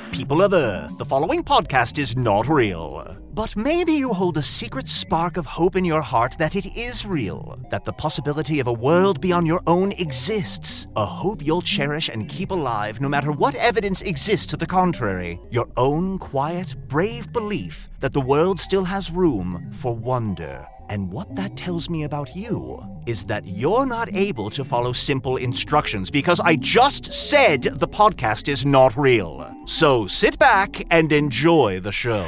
People of Earth, the following podcast is not real. But maybe you hold a secret spark of hope in your heart that it is real, that the possibility of a world beyond your own exists, a hope you'll cherish and keep alive no matter what evidence exists to the contrary, your own quiet, brave belief that the world still has room for wonder. And what that tells me about you is that you're not able to follow simple instructions because I just said the podcast is not real. So sit back and enjoy the show.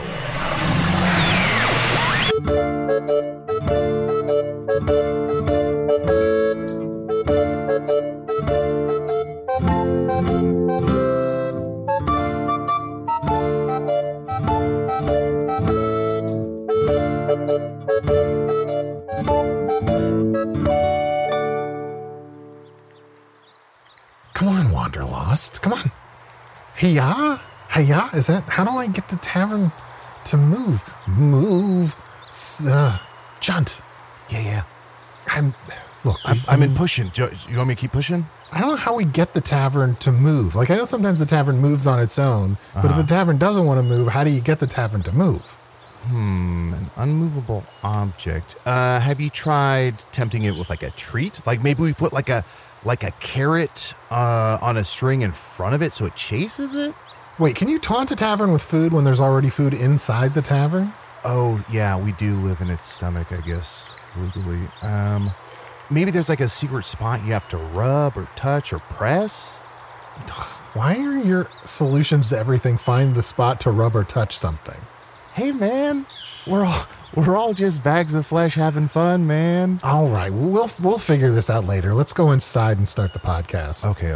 Come on, Wanderlost. Come on. Hey-ya? Hey-ya? Is that... How do I get the tavern to move? Move. Junt. Yeah. I'm in pushing. You want me to keep pushing? I don't know how we get the tavern to move. Like, I know sometimes the tavern moves on its own, but if the tavern doesn't want to move, how do you get the tavern to move? An unmovable object. Have you tried tempting it with like a treat? Like maybe we put like a carrot on a string in front of it so it chases it? Wait, can you taunt a tavern with food when there's already food inside the tavern? Oh, yeah, we do live in its stomach, I guess, legally. Maybe there's like a secret spot you have to rub or touch or press? Why are your solutions to everything find the spot to rub or touch something? Hey, man, we're all just bags of flesh having fun, man. All right, we'll figure this out later. Let's go inside and start the podcast. Okay.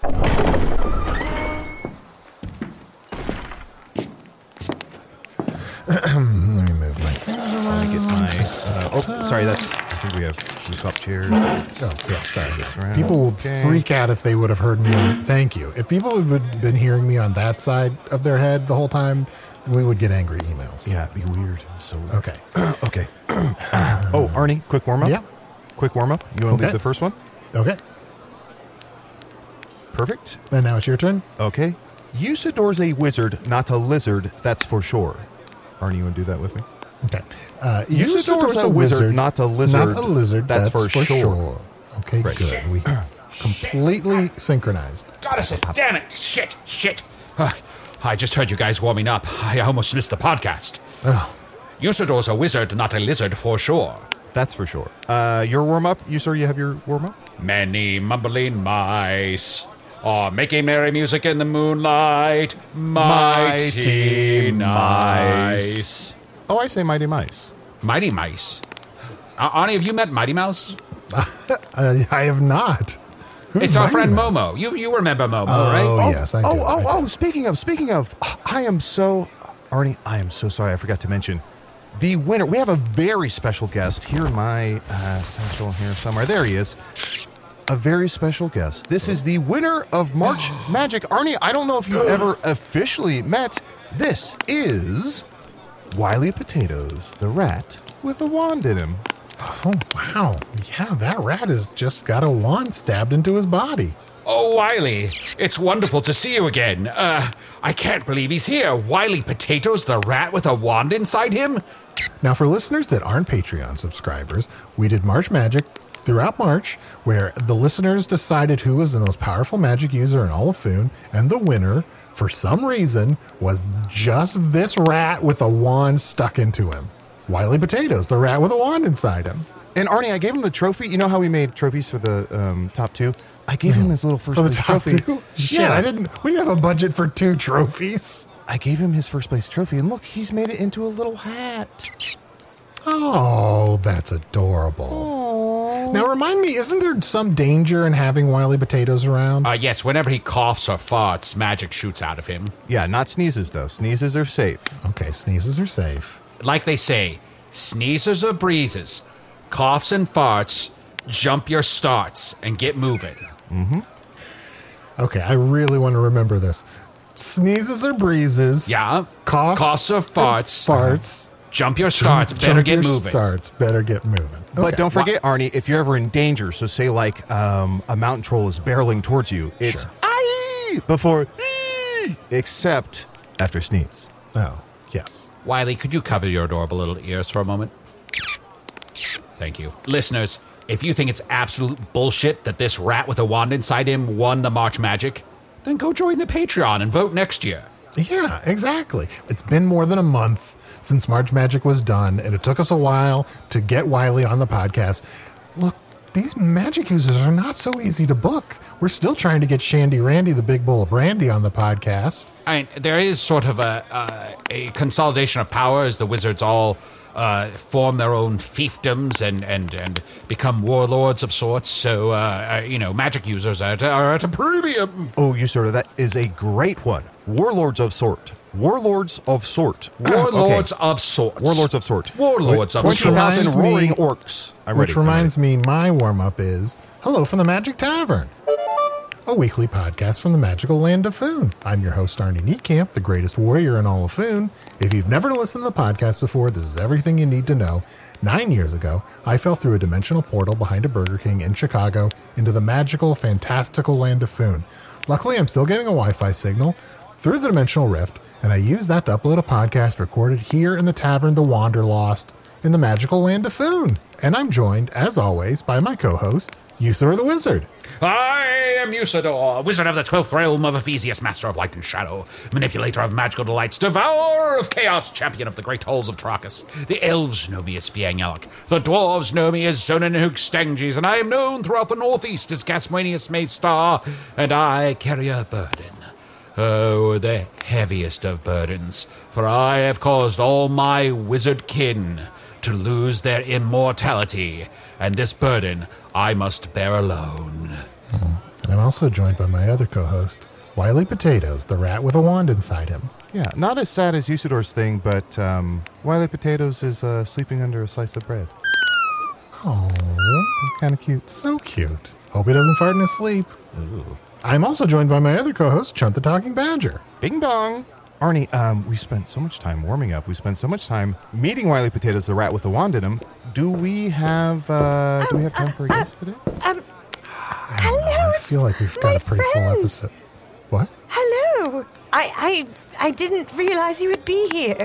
Let me move my things around. Let me get my... sorry, I think we swap chairs. Sorry. People will freak out if they would have heard me. Thank you. If people had been hearing me on that side of their head the whole time, we would get angry emails. Yeah, it'd be weird. So weird. Okay. Okay. Arnie, quick warm-up? Yeah. Quick warm-up. You want to lead the first one? Okay. Perfect. And now it's your turn. Okay. Usador's a wizard, not a lizard, that's for sure. Arnie, you want to do that with me? Okay. Usador's a wizard, not a lizard. Not a lizard, that's for sure. Okay, right. Good. We completely synchronized. Goddesses, damn it! Shit! I just heard you guys warming up. I almost missed the podcast. Oh. Usador's a wizard, not a lizard, for sure. That's for sure. Your warm-up? You have your warm-up? Many mumbling mice are making merry music in the moonlight. Mighty mice. Oh, I say mighty mice. Mighty mice? Arnie, have you met Mighty Mouse? I have not. Who's It's our Mighty friend Mouse? Momo. You remember Momo, right? Oh, yes, I do. Speaking of, Arnie, I am so sorry, I forgot to mention. The winner, we have a very special guest here in my satchel here somewhere. There he is. A very special guest. This is the winner of March Magic. Arnie, I don't know if you've ever officially met. This is Wily Potatoes, the rat with a wand in him. Oh, wow. Yeah, that rat has just got a wand stabbed into his body. Oh, Wily, it's wonderful to see you again. I can't believe he's here. Wily Potatoes, the rat with a wand inside him? Now, for listeners that aren't Patreon subscribers, we did March Magic throughout March, where the listeners decided who was the most powerful magic user in all of Foon, and the winner, for some reason, was just this rat with a wand stuck into him. Wily Potatoes, the rat with a wand inside him. And Arnie, I gave him the trophy. You know how we made trophies for the top two? I gave him his little first For the place top trophy. two? Shit, we didn't have a budget for 2 trophies. I gave him his first place trophy, and look, he's made it into a little hat. Oh, that's adorable. Aww. Now, remind me, isn't there some danger in having Wily Potatoes around? Yes, whenever he coughs or farts, magic shoots out of him. Yeah, not sneezes, though. Sneezes are safe. Okay, sneezes are safe. Like they say, sneezes or breezes, coughs and farts, jump your starts and get moving. Mm-hmm. Okay, I really want to remember this. Sneezes or breezes. Yeah. Coughs or farts. Farts. Jump your starts. Better get moving. Better get moving. But Okay. don't forget, Arnie, if you're ever in danger, so say like a mountain troll is barreling towards you, it's Sure. aye before ee, except after sneeze. Oh, yes. Wiley, could you cover your adorable little ears for a moment? Thank you. Listeners, if you think it's absolute bullshit that this rat with a wand inside him won the March Magic, then go join the Patreon and vote next year. Yeah, exactly. It's been more than a month since March Magic was done, and it took us a while to get Wiley on the podcast. Look, these magic users are not so easy to book. We're still trying to get Shandy Randy, the big bowl of brandy, on the podcast. I mean, there is sort of a consolidation of power as the wizards all form their own fiefdoms and become warlords of sorts. So, magic users are at a premium. Oh, Usador, that is a great one. Warlords of sort. Warlords of sort. Warlords of sorts. Warlords of sort. Warlords of sorts. 20,000 roaring orcs. Which reminds me, my warm-up is, hello from the Magic Tavern, a weekly podcast from the magical land of Foon. I'm your host, Arnie Niekamp, the greatest warrior in all of Foon. If you've never listened to the podcast before, this is everything you need to know. 9 years ago, I fell through a dimensional portal behind a Burger King in Chicago into the magical, fantastical land of Foon. Luckily, I'm still getting a Wi-Fi signal through the dimensional rift, and I used that to upload a podcast recorded here in the tavern, The Wanderlost, in the magical land of Foon. And I'm joined, as always, by my co-host, Usador the Wizard. I am Usador, wizard of the 12th realm of Ephesius, master of light and shadow, manipulator of magical delights, devourer of chaos, champion of the great halls of Trachis. The elves know me as Fiangyalak, the dwarves know me as Zonenhook Stanges, and I am known throughout the northeast as Gasmanius Maystar, and I carry a burden. Oh, the heaviest of burdens, for I have caused all my wizard kin to lose their immortality, and this burden I must bear alone. And I'm also joined by my other co-host, Wiley Potatoes, the rat with a wand inside him. Yeah, not as sad as Usador's thing, but Wiley Potatoes is sleeping under a slice of bread. Oh, Kind of cute. so cute. Hope he doesn't fart in his sleep. Ooh. I'm also joined by my other co-host, Chunt the Talking Badger. Bing bong. Arnie, we spent so much time warming up. We spent so much time meeting Wiley Potatoes, the rat with the wand in him. Do we have time for a guest today? I feel like we've got a pretty full episode. What? Hello. I didn't realize you would be here.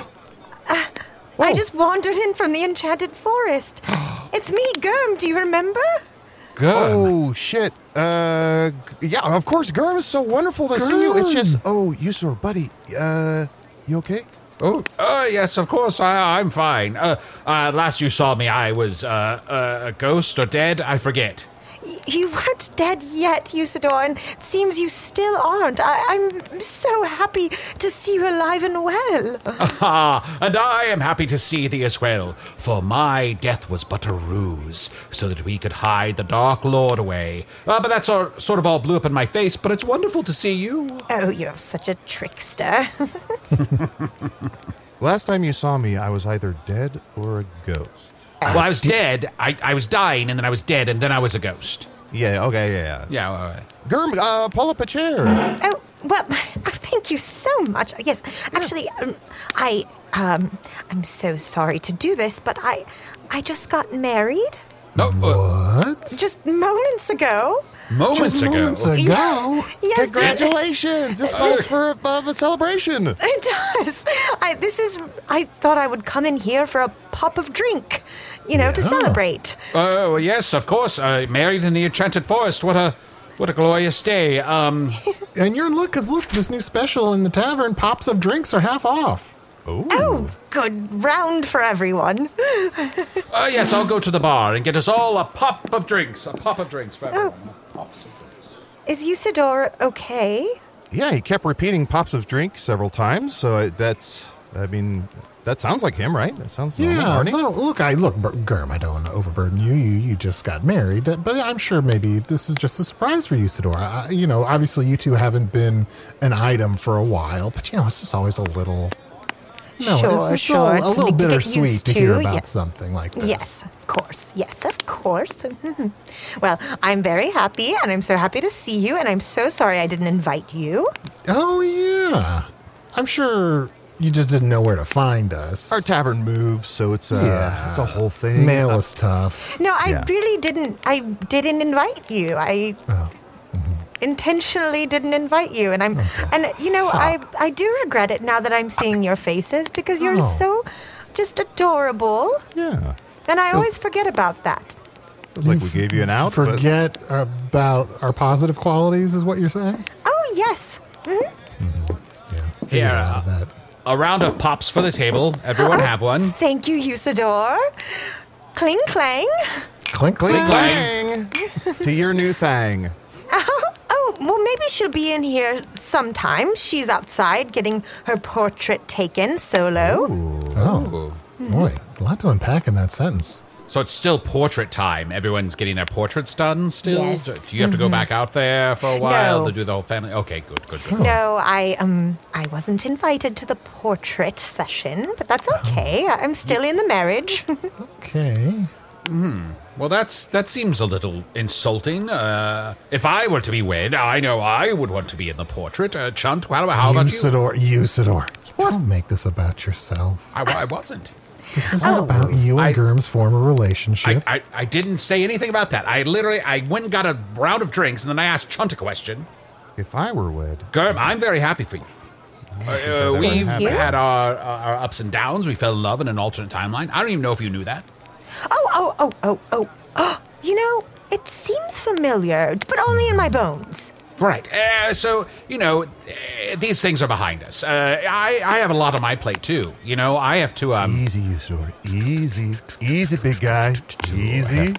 I just wandered in from the enchanted forest. It's me, Gurm. Do you remember? Good. Oh, shit. Yeah, of course. Gurm is so wonderful to see you. It's just, Usador, buddy, you okay? Oh, yes, of course, I'm fine. Last you saw me, I was a ghost or dead, I forget. You weren't dead yet, Usador, and it seems you still aren't. I'm so happy to see you alive and well. And I am happy to see thee as well, for my death was but a ruse, so that we could hide the Dark Lord away. But that sort of all blew up in my face, but it's wonderful to see you. Oh, you're such a trickster. Last time you saw me, I was either dead or a ghost. Well, I was dead, I was dying, and then I was dead, and then I was a ghost. Yeah, okay, yeah. Yeah, all right. Gurm, pull up a chair. Oh, well, thank you so much. Yes, actually, I'm so sorry to do this, but I just got married. No, What? Just moments ago. moments ago. Moments ago? Yes, Congratulations! This calls for a celebration. It does. I thought I would come in here for a pop of drink, to celebrate. Oh, yes, of course. Married in the Enchanted Forest. What a glorious day. And you're in luck, because look, this new special in the tavern, pops of drinks are half off. Ooh. Oh, good round for everyone. Yes, I'll go to the bar and get us all a pop of drinks. A pop of drinks for everyone. Is Usador okay? Yeah, he kept repeating pops of drink several times, so that sounds like him, right? That sounds normal, Yeah, Arnie. no, look, Gurm, I don't want to overburden you. You just got married, but I'm sure maybe this is just a surprise for you, Usador. Obviously you two haven't been an item for a while, but it's just always a little... No, Sure, it's just sure. a It's little something to get bittersweet used to hear to, about yeah. something like this. Yes, of course. Yes, of course. Well, I'm very happy, and I'm so happy to see you, and I'm so sorry I didn't invite you. Oh, yeah. I'm sure you just didn't know where to find us. Our tavern moves, so it's a whole thing. Mail is tough. No, I Yeah. really didn't. I didn't invite you. intentionally didn't invite you, and I do regret it now that I'm seeing your faces because you're so just adorable. Yeah. And I always forget about that. Feels like we gave you an out. Forget about our positive qualities, is what you're saying? Oh, yes. Mm-hmm. Yeah. Here, a round of pops for the table. Everyone have one. Thank you, Usador. Cling clang. Clink, clink, Clang to your new thing. Oh, well, maybe she'll be in here sometime. She's outside getting her portrait taken solo. Oh, boy, a lot to unpack in that sentence. So it's still portrait time. Everyone's getting their portraits done still? Yes. Do you have to go back out there for a while No. to do the whole family? Okay, good. No, I wasn't invited to the portrait session, but that's okay. I'm still in the marriage. Okay. Well, that seems a little insulting. If I were to be wed, I know I would want to be in the portrait. Chunt, how about you? Usador, don't make this about yourself. I wasn't. This isn't about you and Gurm's former relationship. I didn't say anything about that. I went and got a round of drinks, and then I asked Chunt a question. If I were wed. Gurm, I'm very happy for you. We've had our ups and downs. We fell in love in an alternate timeline. I don't even know if you knew that. Oh. You know, it seems familiar, but only in my bones. Right. So, these things are behind us. I have a lot on my plate, too. I have to, Easy, Usador. Easy. Easy, big guy. Easy. I have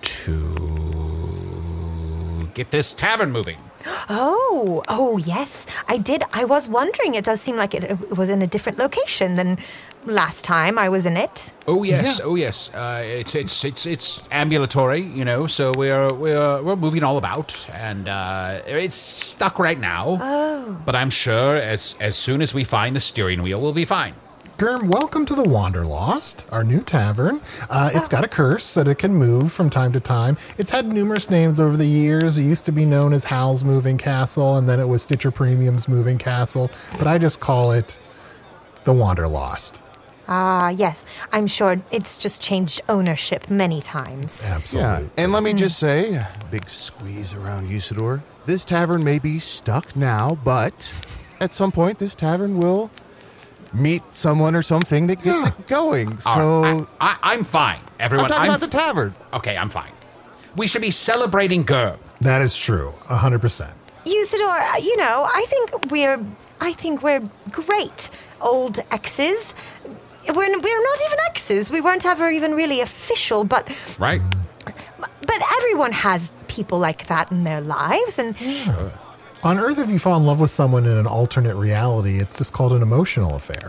to get this tavern moving. Oh, yes, I did. I was wondering. It does seem like it was in a different location than last time I was in it. Oh yes. It's ambulatory, so we're moving all about, and it's stuck right now. Oh. But I'm sure as soon as we find the steering wheel, we'll be fine. Gurm, welcome to the Wanderlost, our new tavern. It's got a curse that it can move from time to time. It's had numerous names over the years. It used to be known as Hal's Moving Castle, and then it was Stitcher Premium's Moving Castle. But I just call it the Wanderlost. Ah, yes. I'm sure it's just changed ownership many times. Absolutely. Yeah. And let me just say, big squeeze around Usador. This tavern may be stuck now, but at some point this tavern will meet someone or something that gets it going. So I'm fine. Everyone, I'm talking about the tavern. Okay, I'm fine. We should be celebrating Gurm. That is true, 100%. Usador, I think we're great old exes. We're not even exes. We weren't ever even really official, but Right. But everyone has people like that in their lives, and On Earth, if you fall in love with someone in an alternate reality, it's just called an emotional affair.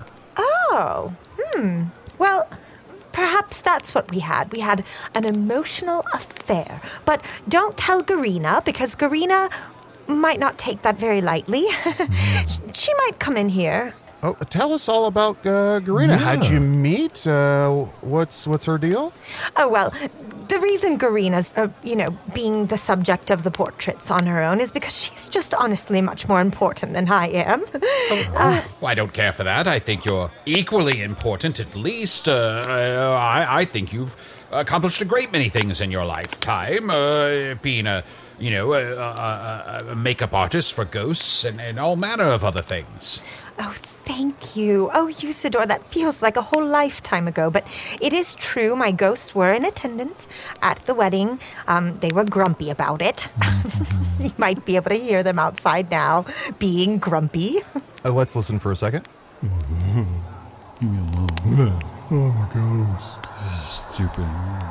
Well, perhaps that's what we had. We had an emotional affair. But don't tell Garina, because Garina might not take that very lightly. She might come in here. Oh, tell us all about Garina. Yeah. How'd you meet? What's her deal? Oh, well, the reason Garina's, being the subject of the portraits on her own is because she's just honestly much more important than I am. Well, I don't care for that. I think you're equally important, at least. I think you've accomplished a great many things in your lifetime. Being a makeup artist for ghosts and all manner of other things. Oh, thank you. Oh, Usador, that feels like a whole lifetime ago. But it is true, my ghosts were in attendance at the wedding. They were grumpy about it. You might be able to hear them outside now, being grumpy. Let's listen for a second. Oh, ghost. Stupid.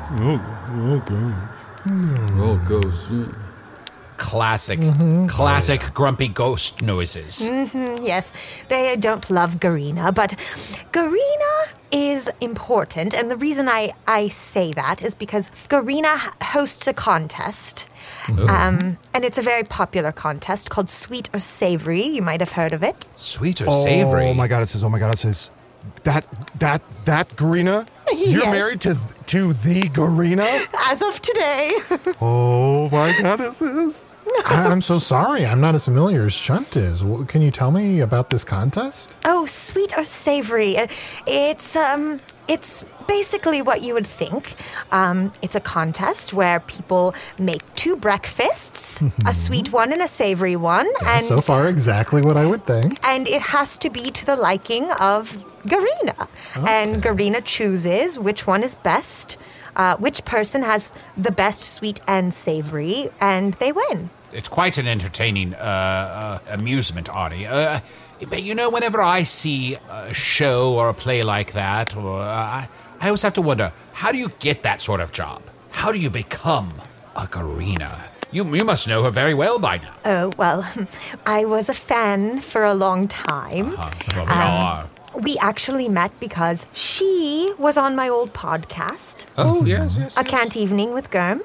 Oh, ghost. Classic grumpy ghost noises. Yes, they don't love Garina, but Garina is important. And the reason I say that is because Garina hosts a contest. And it's a very popular contest called Sweet or Savory. You might have heard of it. Sweet or savory? Oh my god, it says that Garina? You're Yes. married to the Garina? As of today. Oh my god, it says. I'm so sorry. I'm not as familiar as Chunt is. Can you tell me about this contest? Oh, Sweet or Savory. It's It's basically what you would think. It's a contest where people make 2 breakfasts, a sweet one and a savory one. Yeah, so far, exactly what I would think. And it has to be to the liking of Garina. And Garina chooses which one is best, which person has the best sweet and savory, and they win. It's quite an entertaining amusement, Arnie. But whenever I see a show or a play like that, or I always have to wonder, how do you get that sort of job? How do you become a Garina? You must know her very well by now. Oh, well, I was a fan for a long time. Well, we all are. We actually met because she was on my old podcast, Oh, yes. A Cant Evening with Germ,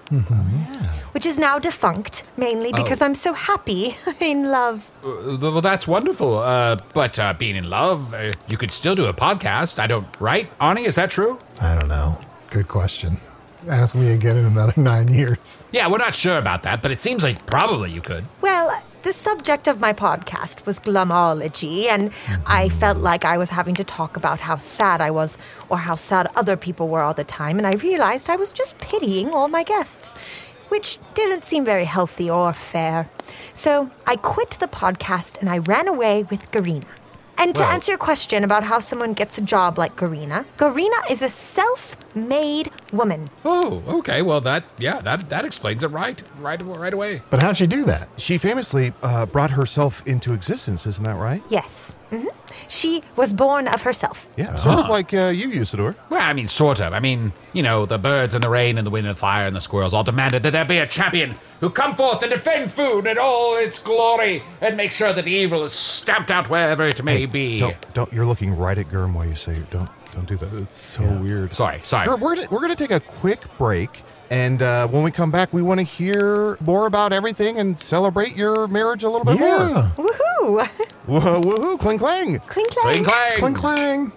which is now defunct, mainly because I'm so happy in love. Well, that's wonderful. But being in love, you could still do a podcast. Right? Arnie, is that true? I don't know. Good question. Ask me again in another 9 years. Yeah, we're not sure about that, but it seems like probably you could. Well, the subject of my podcast was glumology, and I felt like I was having to talk about how sad I was or how sad other people were all the time, and I realized I was just pitying all my guests, which didn't seem very healthy or fair. So I quit the podcast and I ran away with Garina. And to answer your question about how someone gets a job like Garina, Garina is a self-made woman. Oh, okay. Well, that explains it right away. But how'd she do that? She famously brought herself into existence, isn't that right? Yes. She was born of herself. Yeah, sort of like you, Usador. Well, I mean, sort of. I mean, the birds and the rain and the wind and the fire and the squirrels all demanded that there be a champion who come forth and defend food in all its glory and make sure that evil is stamped out wherever it may be. Don't. You're looking right at Germ while you say it. Don't do that. It's so weird. Sorry. Germ, we're going to take a quick break. And when we come back, we want to hear more about everything and celebrate your marriage a little bit more. Woohoo! Woohoo! Cling clang! Cling clang! Clang, clang. Clang, clang.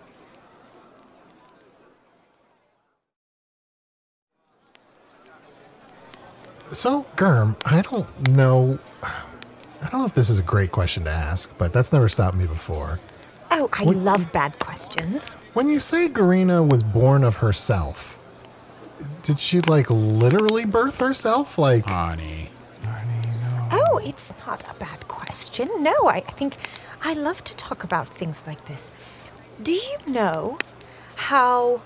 So, Germ, I don't know if this is a great question to ask, but that's never stopped me before. Oh, I love bad questions. When you say Garina was born of herself, did she, literally birth herself? Arnie. Oh, it's not a bad question. No, I think I love to talk about things like this. Do you know how...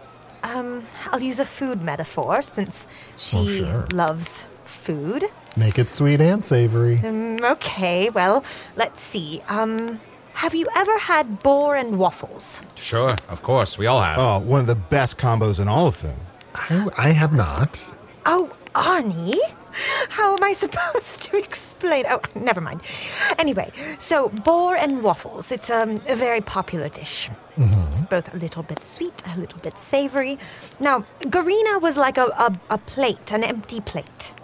I'll use a food metaphor since she loves food. Make it sweet and savory. Okay, well, let's see. Have you ever had boar and waffles? Sure, of course. We all have. Oh, one of the best combos in all of them. I have not. Oh, Arnie? How am I supposed to explain? Oh, never mind. Anyway, so boar and waffles. It's a very popular dish. It's both a little bit sweet, a little bit savory. Now, Garina was like a plate, an empty plate.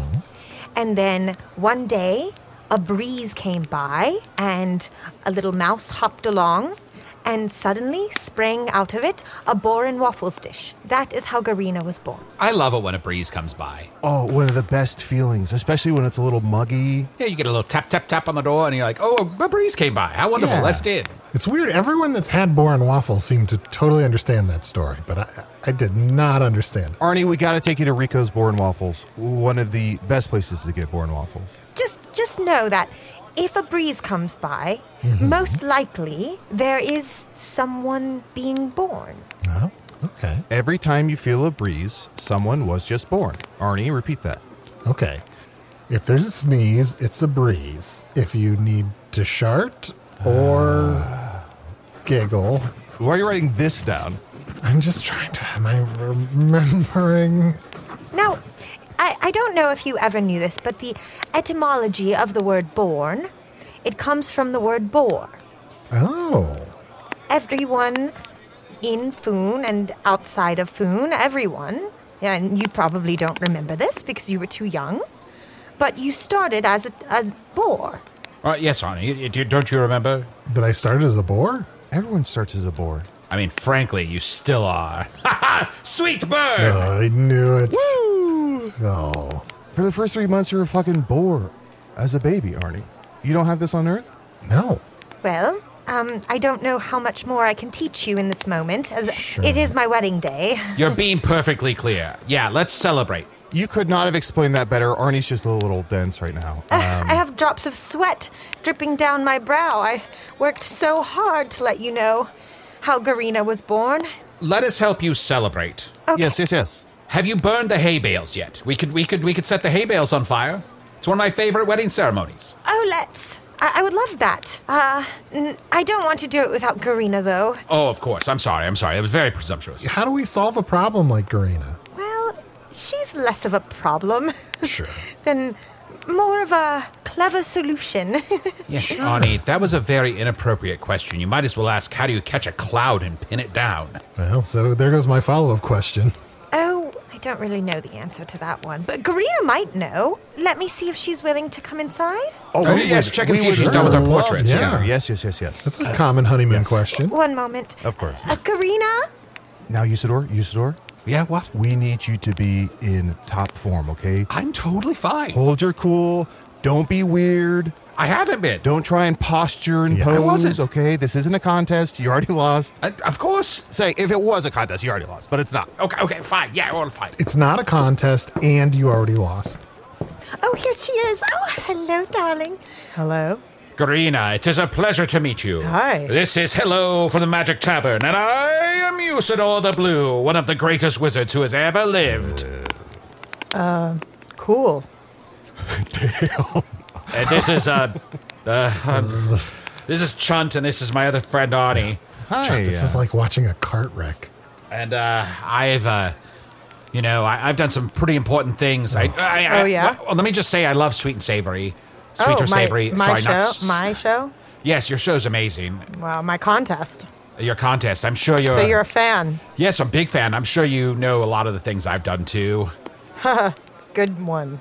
And then one day, a breeze came by and a little mouse hopped along and suddenly sprang out of it a boar and waffles dish. That is how Garina was born. I love it when a breeze comes by. Oh, one of the best feelings, especially when it's a little muggy. Yeah, you get a little tap, tap, tap on the door, and you're like, oh, a breeze came by. How wonderful. Yeah. Let it in. It's weird. Everyone that's had boar and waffles seemed to totally understand that story, but I did not understand it. Arnie, we got to take you to Rico's Boar and Waffles, one of the best places to get Boar and Waffles. Just know that if a breeze comes by, most likely there is someone being born. Oh, okay. Every time you feel a breeze, someone was just born. Arnie, repeat that. Okay. If there's a sneeze, it's a breeze. If you need to shart or giggle, Why are you writing this down? I'm just trying to, am I remembering? Now, I don't know if you ever knew this, but the etymology of the word born, it comes from the word boar. Oh. Everyone in Foon and outside of Foon, everyone, and you probably don't remember this because you were too young, but you started as a boar. Yes, Arnie. Don't you remember? Did I start as a boar? Everyone starts as a boar. I mean, frankly, you still are. Ha ha! Sweet bird! I knew it. Woo! Oh. For the first 3 months, you're a fucking boar as a baby, Arnie. You don't have this on Earth? No. Well, I don't know how much more I can teach you in this moment, as it is my wedding day. You're being perfectly clear. Yeah, let's celebrate. You could not have explained that better. Arnie's just a little dense right now. I have drops of sweat dripping down my brow. I worked so hard to let you know how Garina was born. Let us help you celebrate. Okay. Yes. Have you burned the hay bales yet? We could set the hay bales on fire. It's one of my favorite wedding ceremonies. Oh, let's. I would love that. I don't want to do it without Garina, though. Oh, of course. I'm sorry. It was very presumptuous. How do we solve a problem like Garina? Well, she's less of a problem Sure. than more of a clever solution. Yes, Arnie, that was a very inappropriate question. You might as well ask, how do you catch a cloud and pin it down? Well, so there goes my follow-up question. Oh, I don't really know the answer to that one, but Garina might know. Let me see if she's willing to come inside. Yes, check and see if she's done with her love portraits. that. Yes. That's a common honeymoon question. One moment. Of course. Garina? Now, Usador, Yeah, what? we need you to be in top form, okay? I'm totally fine. Hold your cool. Don't be weird. I haven't been. Don't try and posture and Yeah. pose, I wasn't. okay? This isn't a contest. You already lost. Of course. Say, if it was a contest, you already lost, but it's not. Okay, fine. Yeah, all fine. It's not a contest, and you already lost. Oh, here she is. Oh, hello, darling. Hello. Garina, it is a pleasure to meet you. Hi. This is Hello from the Magic Tavern, and I am Usador the Blue, one of the greatest wizards who has ever lived. Cool. And this is, this is Chunt, and this is my other friend, Arnie. Hi. This is like watching a cart wreck. And, I've done some pretty important things. Oh, yeah? Well, let me just say I love sweet and savory. Sweet or savory. My Sorry, show? not... My show? Yes, your show's amazing. Well, my contest. Your contest. I'm sure you're... So you're a fan. Yes, I'm a big fan. I'm sure you know a lot of the things I've done, too. Good one.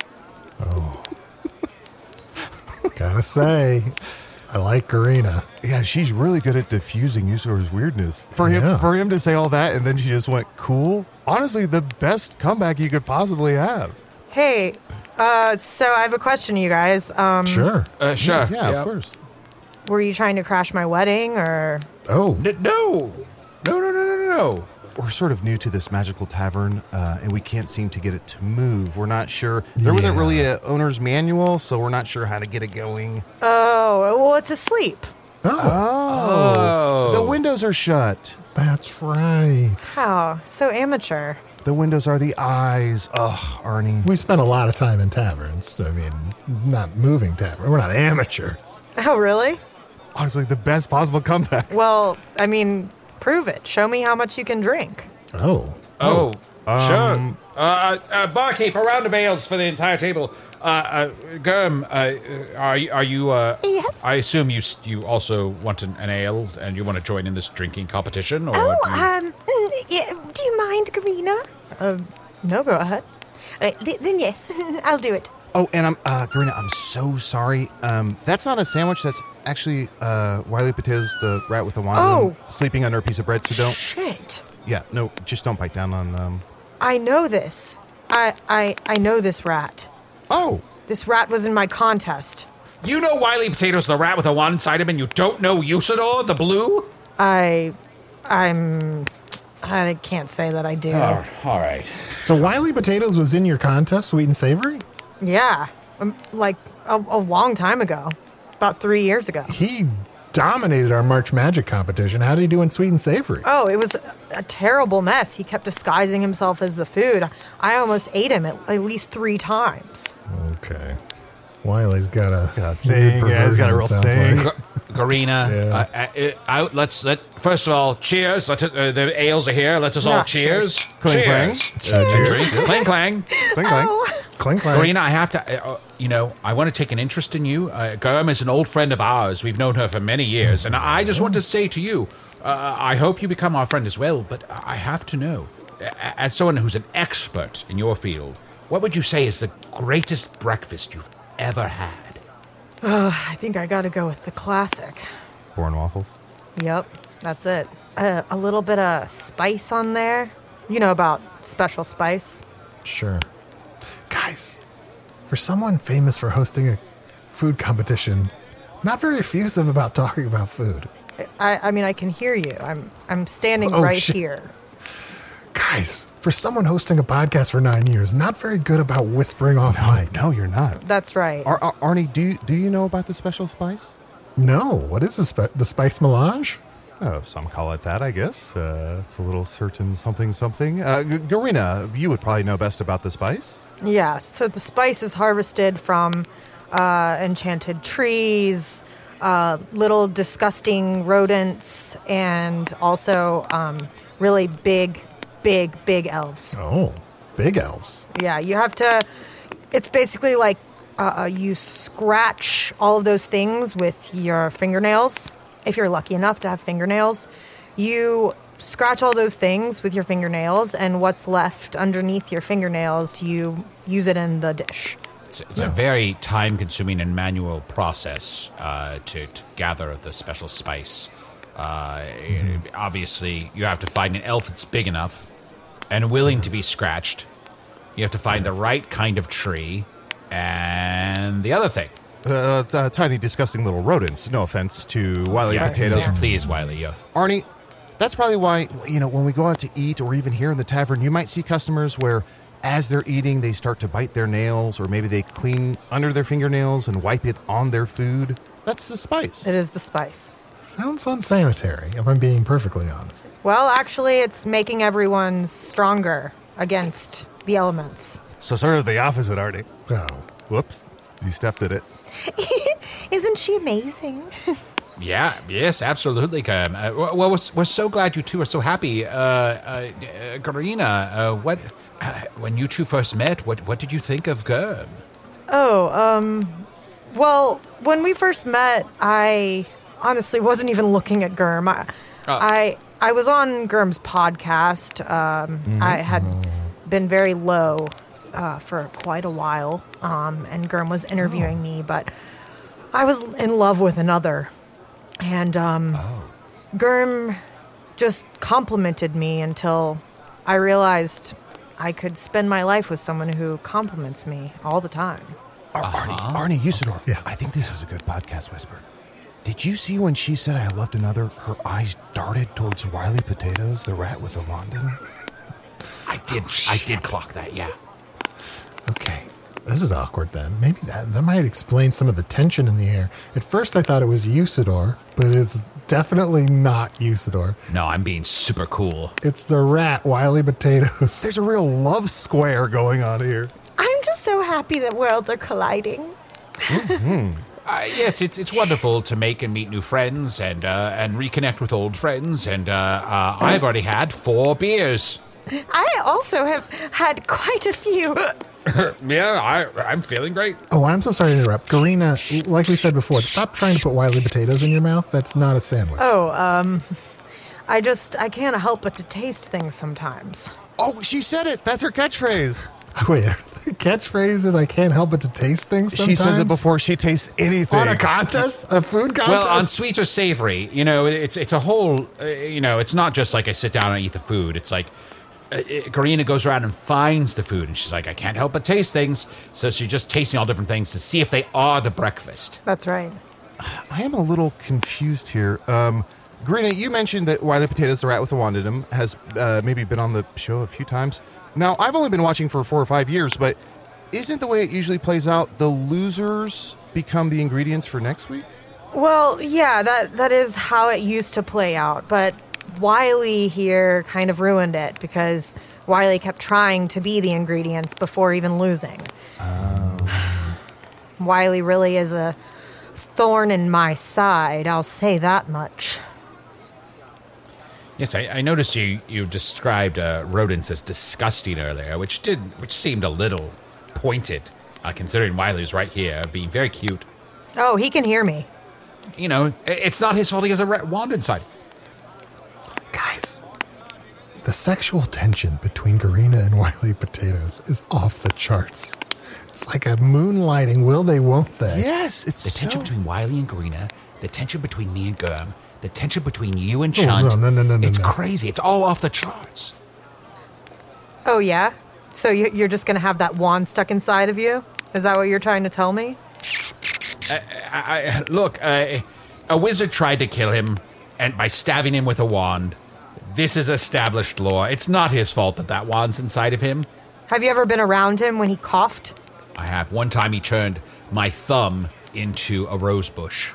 Gotta say, I like Garina. Yeah, she's really good at diffusing Usador's weirdness. For him to say all that and then she just went cool. Honestly, the best comeback you could possibly have. Hey, so I have a question, you guys. Sure. Sure. Yeah, of course. Were you trying to crash my wedding, or? Oh, No. We're sort of new to this magical tavern, and we can't seem to get it to move. We're not sure. There wasn't really a owner's manual, so we're not sure how to get it going. Oh, well, it's asleep. Oh. The windows are shut. That's right. Oh, so amateur. The windows are the eyes. Ugh, Arnie. We spent a lot of time in taverns. I mean, not moving taverns. We're not amateurs. Oh, really? Honestly, the best possible comeback. Well, I mean, prove it. Show me how much you can drink. Oh. Sure. Barkeep, a round of ales for the entire table. Germ, are you? Yes. I assume you also want an ale and you want to join in this drinking competition, or? Yeah, do you mind, Garina? No, go ahead. Then yes, I'll do it. Oh, and Garina, I'm so sorry. That's not a sandwich. That's actually Wily Potatoes, the rat with the wand, sleeping under a piece of bread. So don't. Shit. Yeah, no, just don't bite down on. I know this. I know this rat. Oh, This rat was in my contest. You know Wily Potatoes, the rat with a wand inside him, and you don't know Usador the Blue? I can't say that I do. Oh, all right. So Wily Potatoes was in your contest, Sweet and Savory? Yeah, like a long time ago, about 3 years ago. He dominated our March Magic competition. How did he do in Sweet and Savory? Oh, it was a terrible mess. He kept disguising himself as the food. I almost ate him at least 3 times. Okay. Wily's got a thing. weird Yeah, he's got a perversion, real it sounds thing. like. Garina, let's first of all, cheers. The ales are here. Let us all Yeah, cheers. Clang, clang. Cheers. Clang, clang. Clang, clang. Clink, clink. Garina, I have to, I want to take an interest in you. Germ is an old friend of ours. We've known her for many years. And I just want to say to you, I hope you become our friend as well. But I have to know, as someone who's an expert in your field, what would you say is the greatest breakfast you've ever had? I think I gotta go with the classic. Born waffles. Yep, that's it. A little bit of spice on there. You know about special spice. Sure. Guys, for someone famous for hosting a food competition, not very effusive about talking about food. I mean, I can hear you. I'm standing Oh, right shit. here. Guys, for someone hosting a podcast for 9 years, not very good about whispering off mic. No, you're not. That's right. Arnie, do you know about the special spice? No, what is the spice melange? Oh, some call it that, I guess. It's a little certain something. Garina, you would probably know best about the spice. Yeah, so the spice is harvested from enchanted trees, little disgusting rodents, and also really big elves. Oh, big elves. Yeah, you have to. It's basically like you scratch all of those things with your fingernails. If you're lucky enough to have fingernails, you scratch all those things with your fingernails, and what's left underneath your fingernails, you use it in the dish. It's a very time-consuming and manual process to gather the special spice. Obviously, you have to find an elf that's big enough and willing to be scratched. You have to find the right kind of tree, and the other thing. Tiny, disgusting little rodents. No offense to Wily Potatoes. Yeah, please, Wiley. Arnie, that's probably why, when we go out to eat or even here in the tavern, you might see customers where as they're eating, they start to bite their nails, or maybe they clean under their fingernails and wipe it on their food. That's the spice. It is the spice. Sounds unsanitary, if I'm being perfectly honest. Well, actually, it's making everyone stronger against the elements. So sort of the opposite, Arnie. Oh, Whoops. You stepped in it. Isn't she amazing? Yes, absolutely, Gurm. Well, we're so glad you two are so happy. Garina, when you two first met, what did you think of Gurm? Well, when we first met, I honestly wasn't even looking at Gurm. I was on Gurm's podcast. I had been very low for quite a while, and Gurm was interviewing me, but I was in love with another. And Gurm just complimented me until I realized I could spend my life with someone who compliments me all the time. Arnie Usador. Yeah. I think this is a good podcast whisper. Did you see when she said I loved another, her eyes darted towards Wily Potatoes, the rat with a wand in him? I did clock that, yeah. okay. This is awkward then. Maybe that might explain some of the tension in the air. At first I thought it was Usador, but it's definitely not Usador. No, I'm being super cool. It's the rat, Wily Potatoes. There's a real love square going on here. I'm just so happy that worlds are colliding. Yes, it's wonderful to make and meet new friends and reconnect with old friends. And I've already had 4 beers. I also have had quite a few. Yeah, I'm feeling great. Oh, I'm so sorry to interrupt. Garina, like we said before, stop trying to put Wily Potatoes in your mouth. That's not a sandwich. I can't help but to taste things sometimes. Oh, she said it. That's her catchphrase. Wait, the catchphrase is I can't help but to taste things sometimes? She says it before she tastes anything. On a contest? A food contest? Well, on sweet or savory, it's a whole, it's not just like I sit down and eat the food. It's like Garina goes around and finds the food, and she's like, I can't help but taste things. So she's just tasting all different things to see if they are the breakfast. That's right. I am a little confused here. Garina, you mentioned that Wily Potatoes, the rat with the wand in him, has maybe been on the show a few times. Now, I've only been watching for 4 or 5 years, but isn't the way it usually plays out, the losers become the ingredients for next week? Well, yeah, that is how it used to play out, but Wily here kind of ruined it because Wily kept trying to be the ingredients before even losing. Wily really is a thorn in my side, I'll say that much. Yes, I noticed you described rodents as disgusting earlier, which seemed a little pointed, considering Wily's right here, being very cute. Oh, he can hear me. It's not his fault he has a wand inside. Guys, the sexual tension between Garina and Wily Potatoes is off the charts. It's like a moonlighting will they, won't they? Yes, it's The tension between Wily and Garina, the tension between me and Gurm, the tension between you and Oh, Chunt. no. It's crazy. It's all off the charts. Oh, yeah? So you're just going to have that wand stuck inside of you? Is that what you're trying to tell me? Look, a wizard tried to kill him. and by stabbing him with a wand. This is established lore. It's not his fault that wand's inside of him. Have you ever been around him when he coughed? I have. One time he turned my thumb into a rose bush.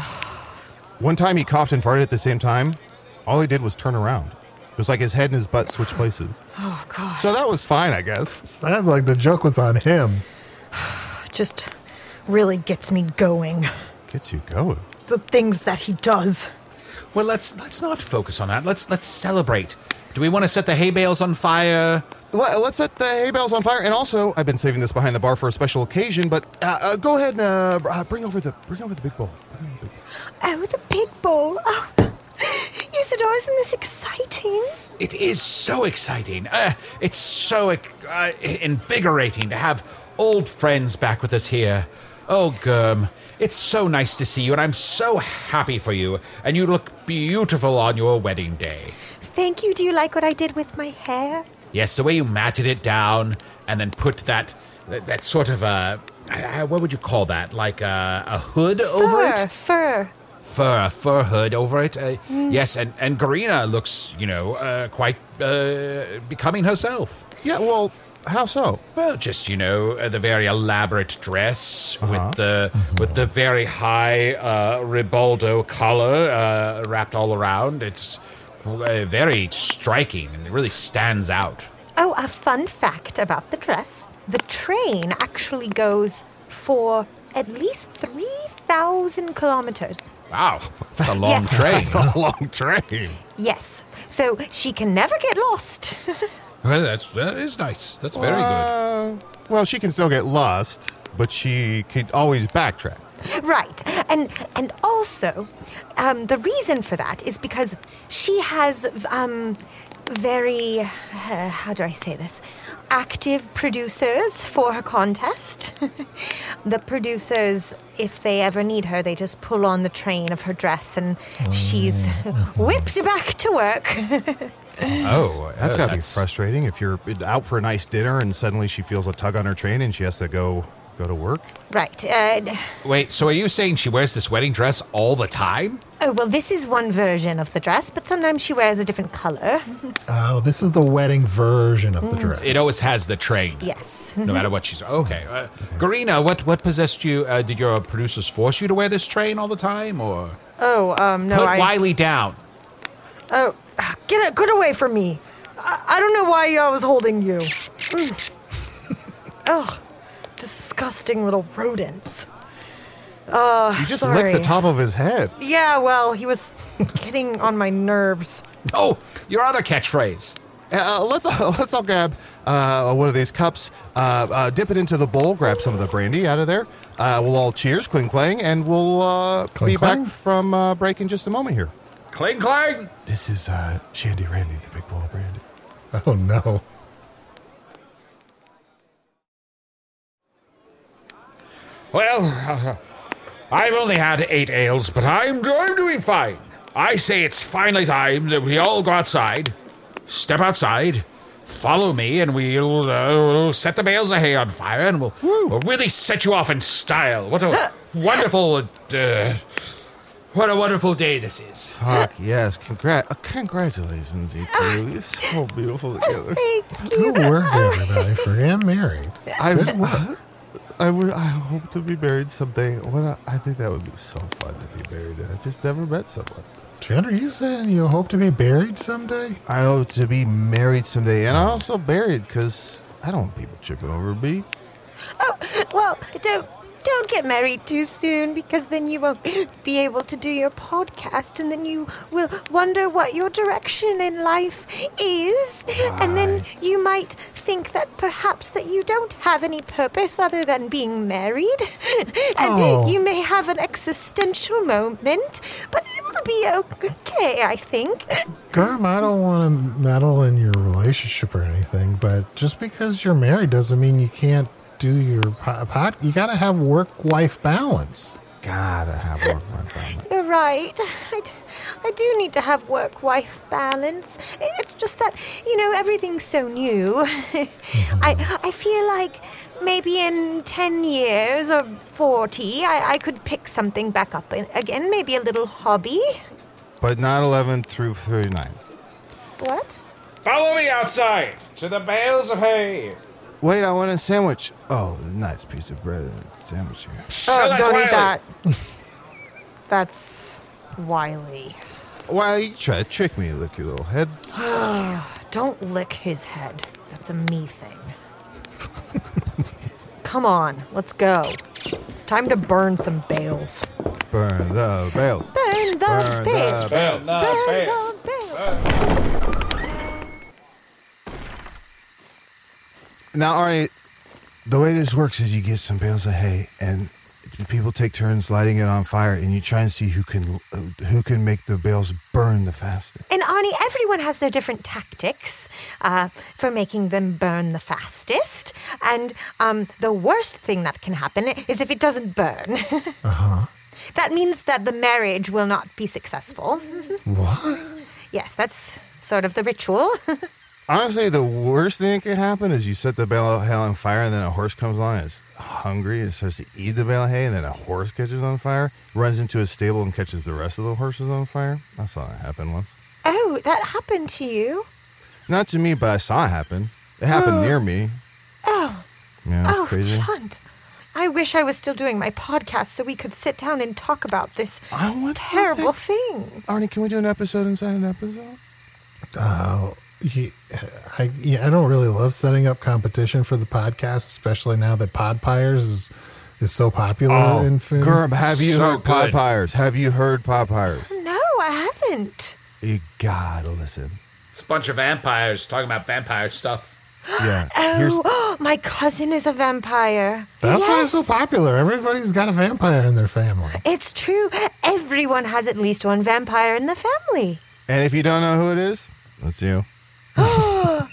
One time he coughed and farted at the same time. All he did was turn around. It was like his head and his butt switched places. Oh, God. So that was fine, I guess. That, like, the joke was on him. Just really gets me going. Gets you going. The things that he does. Well, let's not focus on that. Let's celebrate. Do we want to set the hay bales on fire? Let's set the hay bales on fire. And also, I've been saving this behind the bar for a special occasion, but go ahead and bring over the big bowl. Oh, the big bowl. Oh, Usador, isn't this exciting? It is so exciting. It's so invigorating to have old friends back with us here. Oh, Gurm, it's so nice to see you, and I'm so happy for you. And you look beautiful on your wedding day. Thank you. Do you like what I did with my hair? Yes, the way you matted it down and then put that sort of what would you call that? Like a hood over it? Fur. A fur hood over it. Yes, and Garina looks, quite becoming herself. Yeah, well, how so? Well, just, the very elaborate dress with the very high ribaldo collar wrapped all around. It's very striking, and it really stands out. Oh, a fun fact about the dress. The train actually goes for at least 3,000 kilometers. Wow, that's a long Yes. train. That's a long train. Yes, so she can never get lost. Well, that is nice. That's very good. Well, she can still get lost, but she could always backtrack. Right, and also, the reason for that is because she has very, how do I say this, active producers for her contest. The producers, if they ever need her, they just pull on the train of her dress and she's whipped back to work. That's got to be frustrating if you're out for a nice dinner and suddenly she feels a tug on her train and she has to go to work. Right. Wait, so are you saying she wears this wedding dress all the time? Oh, well, this is one version of the dress, but sometimes she wears a different color. Oh, this is the wedding version of the dress. It always has the train. Yes. No matter what she's... Okay. Garina, what possessed you? Did your producers force you to wear this train all the time, or... Oh, no, Put Wiley down. Oh, get away from me. I don't know why I was holding you. Oh, disgusting little rodents. You just sorry. licked the top of his head. Yeah, well, he was getting on my nerves. Oh, your other catchphrase. Let's all grab one of these cups, dip it into the bowl, grab some of the brandy out of there. We'll all cheers, cling clang, and we'll Cling be clang? back from break in just a moment here. Clang clang. This is Shandy Randy, the big bowl of brandy. Oh, no. Well, I've only had 8 ales, but I'm doing fine. I say it's finally time that we all go outside, step outside, follow me, and we'll set the bales of hay on fire, and we'll really set you off in style. What a wonderful, what a wonderful day this is. Fuck yes! Congratulations, you two. You're so beautiful together. Thank Good you. work, everybody, for getting married. I hope to be married someday. I think that would be so fun to be married. I just never met someone. Chandra, you saying you hope to be buried someday? I hope to be married someday, and I also buried because I don't want people tripping over me. Oh, well, don't get married too soon, because then you won't be able to do your podcast, and then you will wonder what your direction in life is. And then you might think that perhaps that you don't have any purpose other than being married. And Oh. you may have an existential moment, but it will be okay, I think. Gurm, I don't want to meddle in your relationship or anything, but just because you're married doesn't mean you can't do your pod. You got to have work-wife balance. Gotta have work-life balance. You're right. I do need to have work-wife balance. It's just that, everything's so new. I feel like maybe in 10 years or 40, I could pick something back up again, maybe a little hobby. but not 11 through 39. What? Follow me outside to the bales of hay. Wait, I want a sandwich. Oh, a nice piece of bread and a sandwich here. Oh, that's don't Wiley. eat that. That's Wiley. Why you try to trick me, lick your little head? Don't lick his head. That's a me thing. Come on, let's go. It's time to burn some bales. Burn the bale. Burn the Burn bales. the bale. Burn the bales. Now, Arnie, the way this works is you get some bales of hay, and people take turns lighting it on fire, and you try and see who can make the bales burn the fastest. And Arnie, everyone has their different tactics for making them burn the fastest. And the worst thing that can happen is if it doesn't burn. That means that the marriage will not be successful. What? Yes, that's sort of the ritual. Honestly, the worst thing that could happen is you set the bale of hay on fire, and then a horse comes along and it's hungry and starts to eat the bale of hay, and then a horse catches on fire, runs into a stable and catches the rest of the horses on fire. I saw that happen once. Oh, that happened to you? Not to me, but I saw it happen. It happened near me. Oh. Yeah, that's Oh, crazy. Chunt. I wish I was still doing my podcast so we could sit down and talk about this I want terrible thing. Arnie, can we do an episode inside an episode? I don't really love setting up competition for the podcast, especially now that Podpires is so popular in food. Gerb, have you So heard Pod good. Pyres? Have you heard Pod Pyres? No, I haven't. You gotta listen. It's a bunch of vampires talking about vampire stuff. Yeah. Here's Oh, my cousin is a vampire. That's why it's Yes. so popular. Everybody's got a vampire in their family. It's true. Everyone has at least one vampire in the family. and if you don't know who it is, it's you. Oh,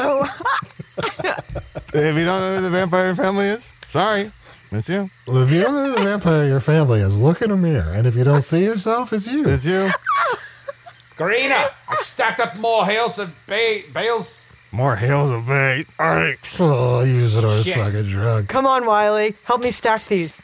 If you don't know who the vampire family is, sorry, it's you. If you don't know who the vampire in your family is, look in a mirror. And if you don't see yourself, it's you. It's you. Garina, I stacked up more bales of bales. More hails of bait. All right. Oh, Usador's Shit. fucking drunk. come on, Wiley. Help me stack these.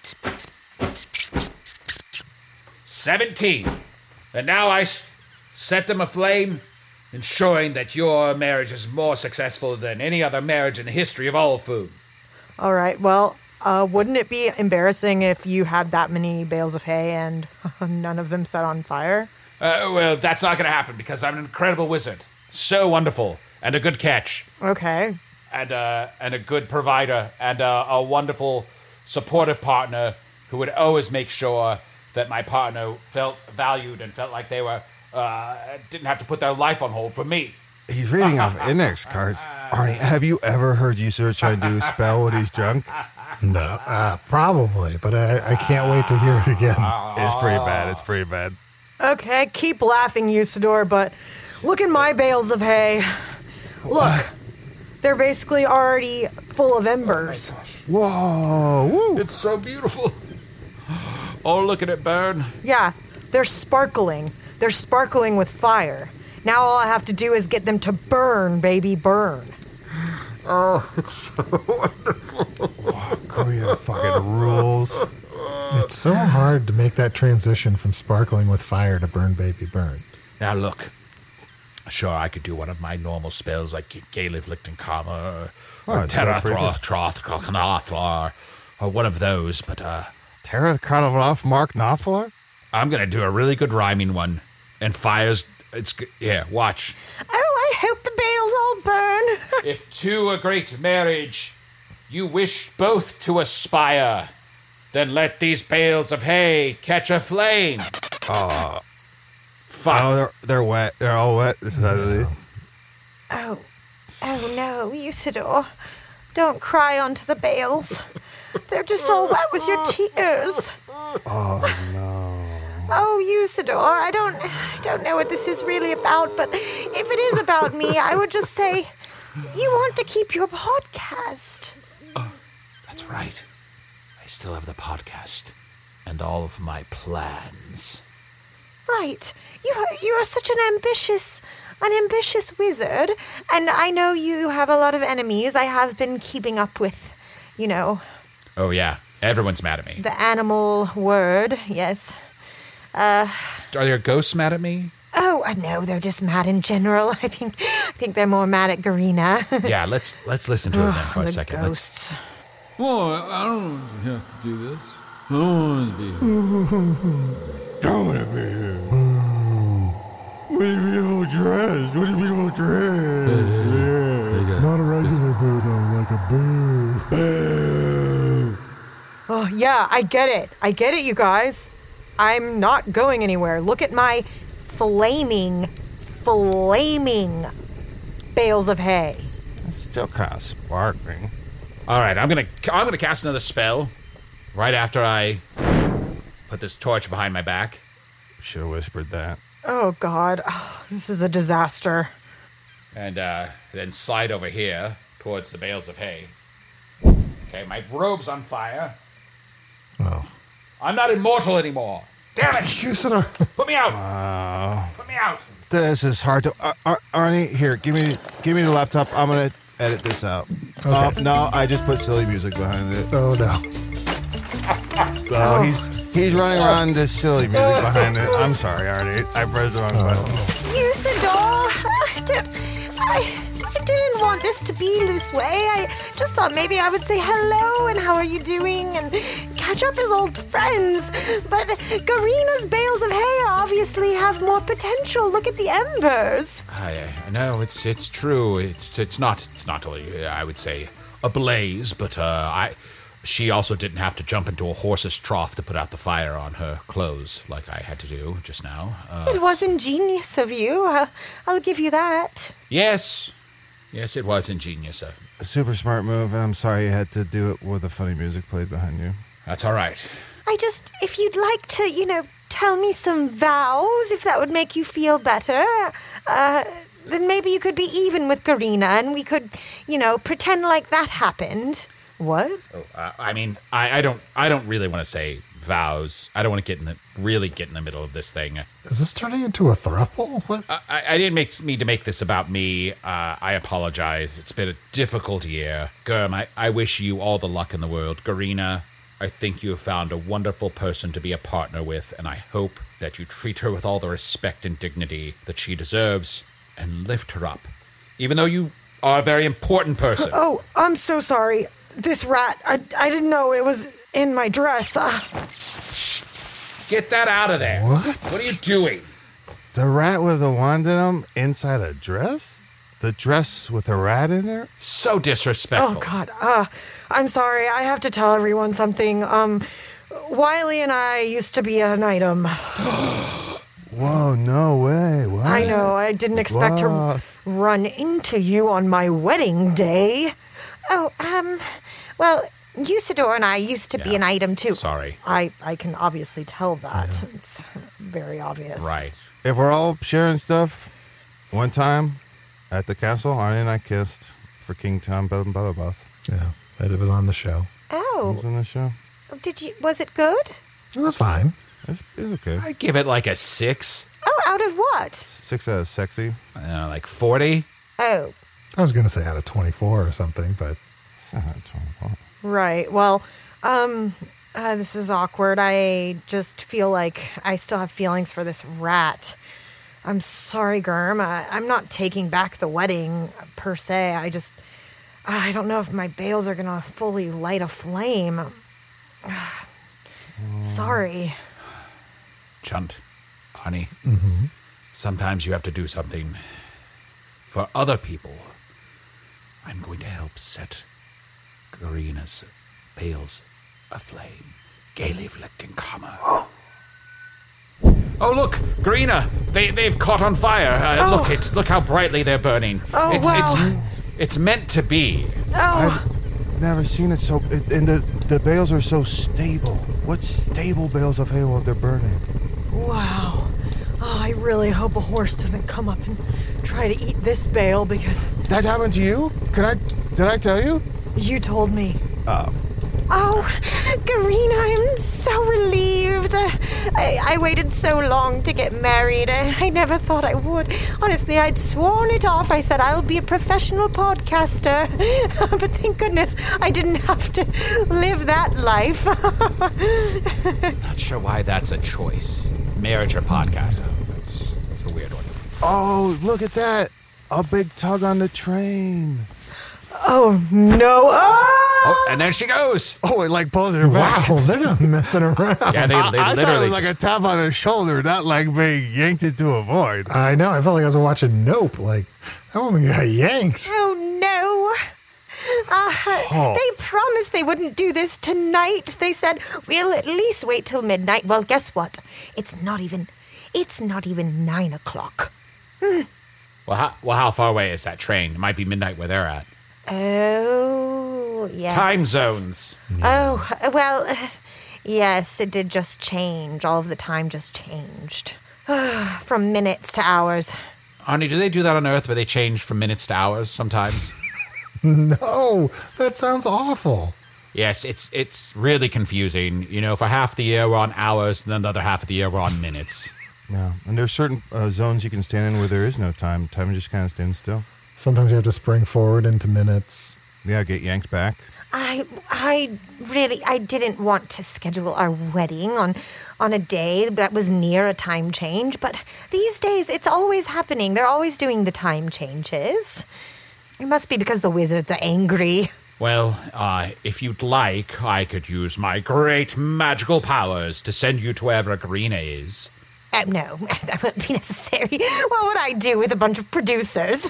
17. And now I set them aflame, ensuring that your marriage is more successful than any other marriage in the history of all food. All right. Well, wouldn't it be embarrassing if you had that many bales of hay and none of them set on fire? Well, that's not going to happen because I'm an incredible wizard. So wonderful. And a good catch. Okay. And a good provider. And a wonderful supportive partner who would always make sure that my partner felt valued and felt like they were didn't have to put their life on hold for me. He's reading off index cards. Arnie, have you ever heard Usador try to do a spell when he's drunk? No, probably, but I can't wait to hear it again. It's pretty bad. It's pretty bad. Okay, keep laughing, Usador, but look at my bales of hay. Look, they're basically already full of embers. Whoa. Woo. It's so beautiful. Oh, look at it burn. Yeah, they're sparkling. They're sparkling with fire. Now all I have to do is get them to burn, baby, burn. Korea fucking rules. It's so hard to make that transition from sparkling with fire to burn, baby, burn. Now look, sure I could do one of my normal spells like Galif Lichten Karma or it's Terra pretty good. Throth or one of those, but Terra Karnavoff Mark Knopfler? I'm gonna do a really good rhyming one. And fires, here, watch. Oh, I hope the bales all burn. If to a great marriage you wish both to aspire, then let these bales of hay catch a flame. Fuck. Oh, they're wet. They're all wet. This is ugly. Oh no, Usador. Don't cry onto the bales. They're just all wet with your tears. Oh, no. Oh, Usador, I don't know what this is really about, but if it is about me, I would just say, you want to keep your podcast. That's right. I still have the podcast and all of my plans. Right. You are such an ambitious wizard, and I know you have a lot of enemies. I have been keeping up with, Oh, yeah. Everyone's mad at me. the animal word, yes. Are there ghosts mad at me? Oh, no, they're just mad in general. I think they're more mad at Garina. Yeah, let's listen to it then for a the second. ghosts. Oh, I don't have to do this. I don't want to be here. Don't want to be here. What a beautiful dress. What a beautiful dress. Hey, guys. Not a regular boo, though, like a boo. Boo. Oh, yeah, I get it, you guys. I'm not going anywhere. Look at my flaming bales of hay. It's still kind of sparkling. All right, I'm gonna cast another spell right after I put this torch behind my back. Should have whispered that. Oh, God. Oh, this is a disaster. And then slide over here towards the bales of hay. Okay, my robe's on fire. Oh. I'm not immortal anymore. Damn it! Usador. Put me out! Put me out! This is hard to... Arnie, here, give me the laptop. I'm going to edit this out. Okay. No, I just put silly music behind it. Oh, no. Oh, he's running around to silly music behind it. I'm sorry, Arnie. I pressed the wrong button. Usador, I didn't want this to be this way. I just thought maybe I would say hello and how are you doing and catch up as old friends. But Garina's bales of hay obviously have more potential. Look at the embers. I know it's true. It's not I would say a blaze, but she also didn't have to jump into a horse's trough to put out the fire on her clothes like I had to do just now. It was ingenious of you. I'll give you that. Yes, it was ingenious. A super smart move, and I'm sorry you had to do it with the funny music played behind you. That's all right. If you'd like to, tell me some vows, if that would make you feel better, then maybe you could be even with Garina and we could, pretend like that happened. What? Oh, I mean, I don't really want to say vows. I don't want to get in the middle of this thing. Is this turning into a throuple? What? I didn't mean to make this about me. I apologize. It's been a difficult year. Gurm, I wish you all the luck in the world. Garina, I think you have found a wonderful person to be a partner with, and I hope that you treat her with all the respect and dignity that she deserves and lift her up. Even though you are a very important person. Oh, I'm so sorry. This rat, I didn't know it was in my dress. Get that out of there. What? What are you doing? The rat with the wand in him inside a dress? The dress with a rat in there? So disrespectful. Oh, God. I'm sorry. I have to tell everyone something. Wiley and I used to be an item. Whoa, no way. What? I know. I didn't expect to run into you on my wedding day. Oh, well, Usador and I used to be an item, too. Sorry. I can obviously tell that. Yeah. It's very obvious. Right. If we're all sharing stuff, one time at the castle, Arnie and I kissed for King Tom Bellenbutterbuff. Yeah, it was on the show. Oh. It was on the show. Was it good? It was fine. It was okay. I give it like a 6. Oh, out of what? 6 out of sexy. Like 40. Oh. I was going to say out of 24 or something, but... It's not 24. Right. Well, this is awkward. I just feel like I still have feelings for this rat. I'm sorry, Gurm. I'm not taking back the wedding, per se. I don't know if my bales are going to fully light a flame. Sorry. Chunt, honey, Mm-hmm. sometimes you have to do something for other people. I'm going to help set Garina's bales aflame, gaily reflecting karma. Oh, look, Garina! They've caught on fire. Look how brightly they're burning. Oh, wow. It's meant to be. Oh. I've never seen it so... And the bales are so stable. What stable bales of hay while they're burning? Wow. Oh, I really hope a horse doesn't come up and try to eat this bale because... That's happened to you? Did I tell you? You told me. Oh. Oh, Garina, I'm so relieved. I waited so long to get married. I never thought I would. Honestly, I'd sworn it off. I said I'll be a professional podcaster. But thank goodness I didn't have to live that life. Not sure why that's a choice. Marriage or podcast. It's a weird one. Oh, look at that. A big tug on the train. Oh, no. Oh, and there she goes. Oh, it like pulls her back. Wow, they're not messing around. Yeah, they I thought it literally was like a tap on the shoulder, not like being yanked into a void. I know. I felt like I was watching Nope. Like, that woman got yanked. Oh, no. They promised they wouldn't do this tonight. They said, we'll at least wait till midnight. Well, guess what? It's not even 9 o'clock. Well, how far away is that train? It might be midnight where they're at. Oh, yes. Time zones. Oh, well, yes, it did just change. All of the time just changed. From minutes to hours. Arnie, do they do that on Earth where they change from minutes to hours sometimes? No, that sounds awful. Yes, it's really confusing. You know, for half the year we're on hours, and then the other half of the year we're on minutes. Yeah, and there's certain zones you can stand in where there is no time. Time just kind of stands still. Sometimes you have to spring forward into minutes. Yeah, get yanked back. I didn't want to schedule our wedding on a day that was near a time change, but these days it's always happening. They're always doing the time changes. It must be because the wizards are angry. Well, if you'd like, I could use my great magical powers to send you to wherever Garina is. No, that wouldn't be necessary. What would I do with a bunch of producers?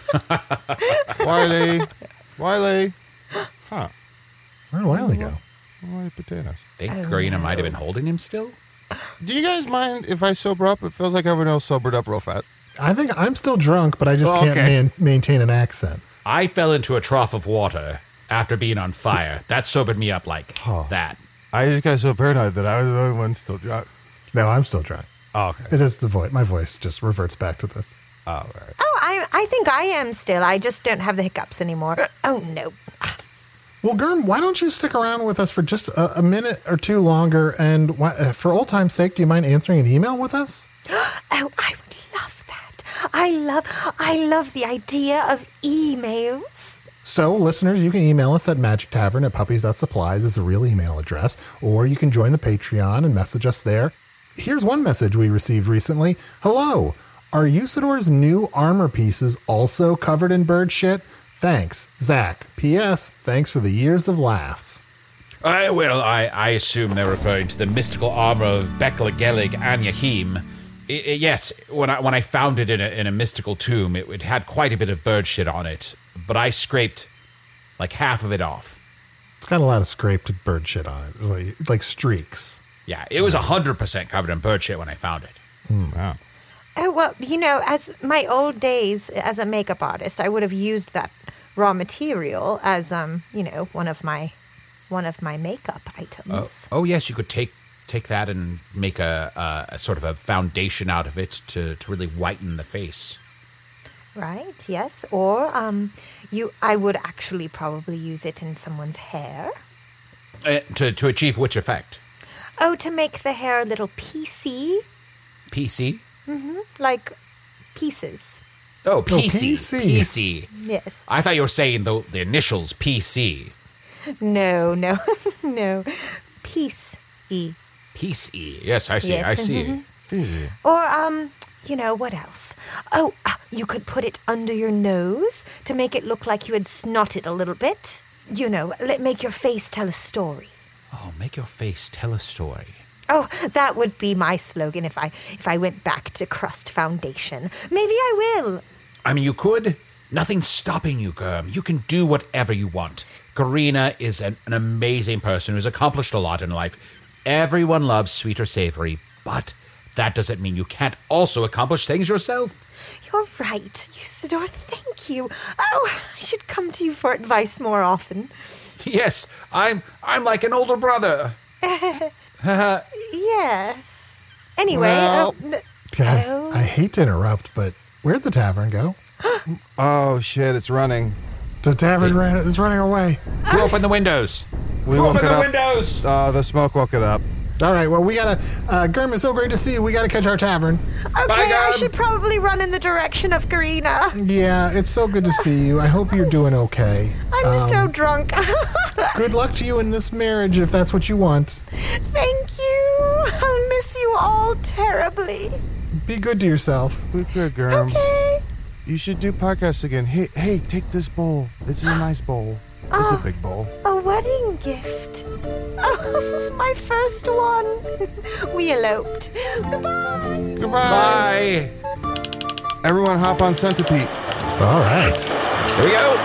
Wiley. Huh. Where'd Wiley go? Why potatoes? Think Garina might have been holding him still? Do you guys mind if I sober up? It feels like everyone else sobered up real fast. I think I'm still drunk, but I just can't maintain an accent. I fell into a trough of water after being on fire. That sobered me up like that. I just got so paranoid that I was the only one still drunk. No, I'm still drunk. Oh, okay. It's just the voice. My voice just reverts back to this. Oh, all right. Oh, I think I am still. I just don't have the hiccups anymore. Oh, no. Well, Gurm, why don't you stick around with us for just a minute or two longer? And for old time's sake, do you mind answering an email with us? Oh, I would love that. I love the idea of emails. So, listeners, you can email us at magictavern@puppies.supplies is the real email address, or you can join the Patreon and message us there. Here's one message we received recently. Hello. Are Usador's new armor pieces also covered in bird shit? Thanks, Zach. P.S. Thanks for the years of laughs. I assume they're referring to the mystical armor of Bekla Gelig and Yahim. Yes, when I found it in a mystical tomb, it had quite a bit of bird shit on it, but I scraped like half of it off. It's got a lot of scraped bird shit on it, like streaks. Yeah, it was 100% covered in bird shit when I found it. Wow. Oh, well, as my old days as a makeup artist, I would have used that raw material as, one of my makeup items. Oh yes, you could take that and make a sort of a foundation out of it to really whiten the face. Right, yes. Or I would actually probably use it in someone's hair. To achieve which effect? Oh, to make the hair a little piecey. PC? Mm-hmm. Like pieces. Oh, PC. PC. Yes. I thought you were saying the initials PC. No. No. Peace-y. Peace-y. Yes, I see. Yes. I see. Mm-hmm. Or, what else? Oh, you could put it under your nose to make it look like you had snotted a little bit. Make your face tell a story. Oh, make your face tell a story. Oh, that would be my slogan if I went back to Crust Foundation. Maybe I will. I mean, you could. Nothing's stopping you, Gurm. You can do whatever you want. Garina is an amazing person who's accomplished a lot in life. Everyone loves sweet or savory, but that doesn't mean you can't also accomplish things yourself. You're right, Usador. Thank you. Oh, I should come to you for advice more often. Yes, I'm like an older brother. Yes. Anyway, Guys, I hate to interrupt, but where'd the tavern go? Oh, shit, it's running. The tavern is running away. Who opened the windows? We woke Open it the up. windows! The smoke woke it up. All right, well, we gotta... Gurm, it's so great to see you. We gotta catch our tavern. okay, I should probably run in the direction of Garina. Yeah, it's so good to see you. I hope you're doing okay. I'm so drunk. Good luck to you in this marriage, if that's what you want. Thank you. I'll miss you all terribly. Be good to yourself. Look good, Gurm. Okay. You should do podcasts again. Hey, take this bowl. It's a nice bowl. It's a big bowl. A wedding gift. Oh, my first one. We eloped. Goodbye. Goodbye. Bye. Everyone hop on Centipede. All right. Here we go.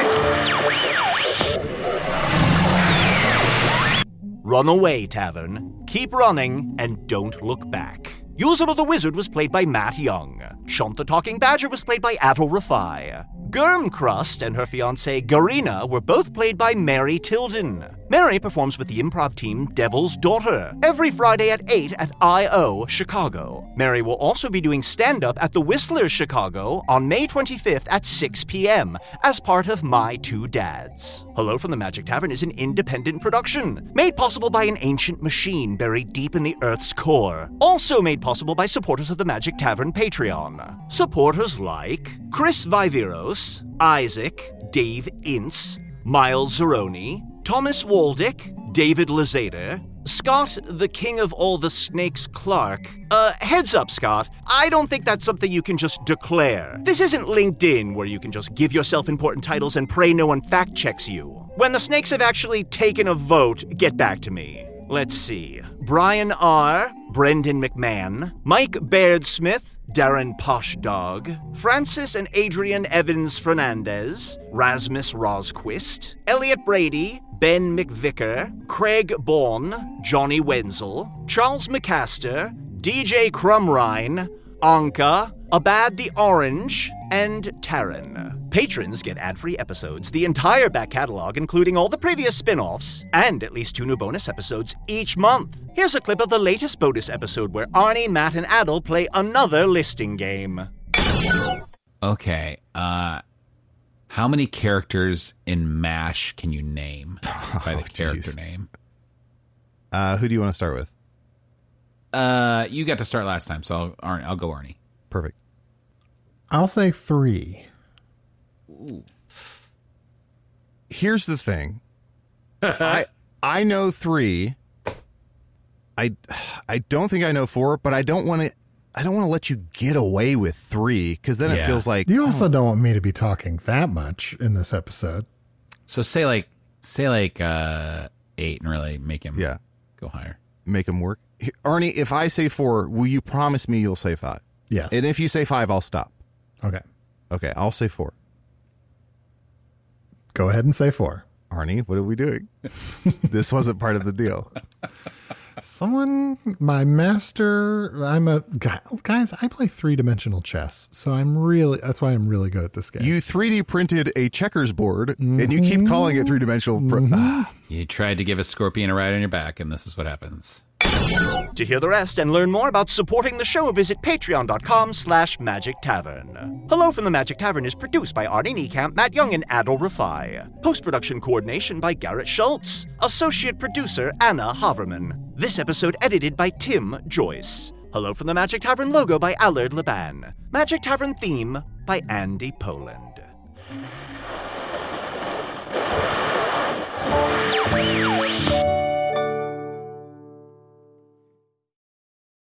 Run away, Tavern. Keep running and don't look back. Usador the Wizard was played by Matt Young. Shunt the Talking Badger was played by Adol Rafai. Gurmcrust and her fiancée Garina were both played by Mary Tilden. Mary performs with the improv team Devil's Daughter every Friday at 8 at I.O. Chicago. Mary will also be doing stand-up at the Whistler Chicago on May 25th at 6 p.m. as part of My Two Dads. Hello from the Magic Tavern is an independent production, made possible by an ancient machine buried deep in the Earth's core. Also made possible by supporters of the Magic Tavern Patreon. Supporters like Chris Viveros, Isaac, Dave Ince, Miles Zeroni, Thomas Waldick, David Lazader, Scott, the King of All the Snakes Clark. Heads up, Scott. I don't think that's something you can just declare. This isn't LinkedIn where you can just give yourself important titles and pray no one fact checks you. When the snakes have actually taken a vote, get back to me. Let's see. Brian R., Brendan McMahon, Mike Baird Smith, Darren Poshdog, Francis and Adrian Evans Fernandez, Rasmus Rosquist, Elliot Brady, Ben McVicker, Craig Bourne, Johnny Wenzel, Charles McCaster, DJ Crumrine, Anka, Abad the Orange, and Taryn. Patrons get ad-free episodes, the entire back catalog, including all the previous spin-offs, and at least 2 new bonus episodes each month. Here's a clip of the latest bonus episode where Arnie, Matt, and Adol play another listing game. Okay, how many characters in MASH can you name by the character name? Who do you want to start with? You got to start last time, so I'll go Arnie. Perfect. I'll say 3. Ooh. Here's the thing. I know 3. I don't think I know 4, but I don't want to let you get away with 3 because then it feels like you also don't want me to be talking that much in this episode. So say like 8 and really make him go higher. Make him work. Arnie, if I say 4, will you promise me you'll say 5? Yes. And if you say 5, I'll stop. Okay, I'll say 4. Go ahead and say 4. Arnie, what are we doing? This wasn't part of the deal. My master, guys, I play 3-dimensional chess, so that's why I'm really good at this game. You 3D printed a checkers board, and you keep calling it 3-dimensional. You tried to give a scorpion a ride on your back, and this is what happens. To hear the rest and learn more about supporting the show, visit patreon.com/Magic Tavern. Hello from the Magic Tavern is produced by Arnie Niekamp, Matt Young, and Adol Rafai. Post-production coordination by Garrett Schultz. Associate producer Anna Haverman. This episode edited by Tim Joyce. Hello from the Magic Tavern logo by Allard Laban. Magic Tavern theme by Andy Poland.